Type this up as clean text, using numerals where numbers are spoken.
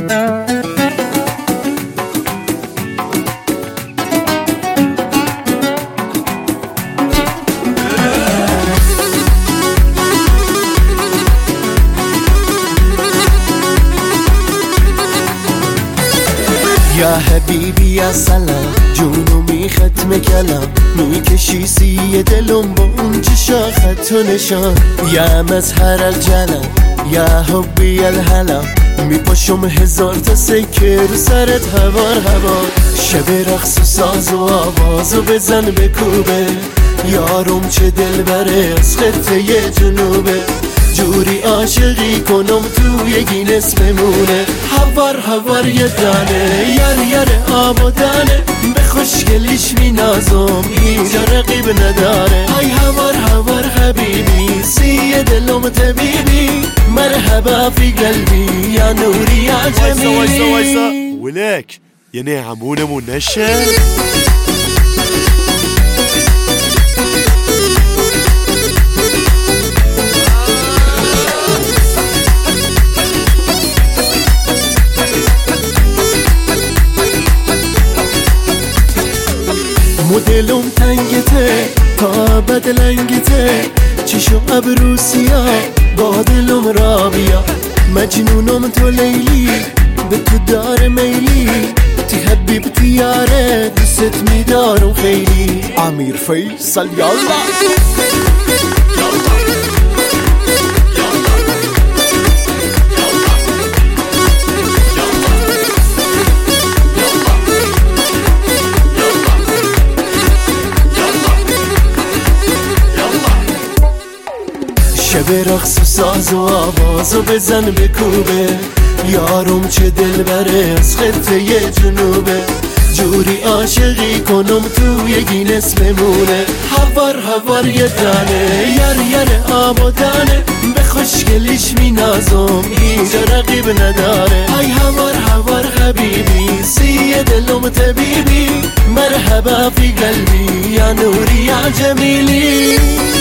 یا حبیبی یا سلام جونو می ختم کلم میکشی سی دلم با اون چشا خط و نشان یا مظهر الجلال یا حبی الهلم میپاشم هزار تا سکه رو سرت هوار هوار شب رقص و ساز و آوازو بزن بکوبه یارم چه دل بره از خطه جنوبه جوری عاشقی کنم توی گینس بمونه هوار هوار یه دانه یر آب و دانه به خوشگلیش می نازم اینجا رقیب نداره ای هوار هوار حبیبی سی دلم طبیبی مرحبا فی قلبی یا نوری یا جمیلی وایسا ولک یعنی همونمون نشه مدلم تنگته تا بدلنگته چشم ابرو سیاه با دلم رابیا مجنونم تو لیلی به تو دار میلی تی حبیبتی یاره دوست میدارم خیلی امیر فیصل یالا شب رقص و ساز و آوازو بزن بکوبه یارم چه دل بره از خطه جنوبه جوری عاشقی کنم توی گینس بمونه هوار هوار یه دانه یر آب و دانه به خوشگلیش می نازم اینجا رقیب نداره ای هوار هوار حبیبی سی دلم طبیبی مرحبا فی قلبی یا نوری یا جمیلی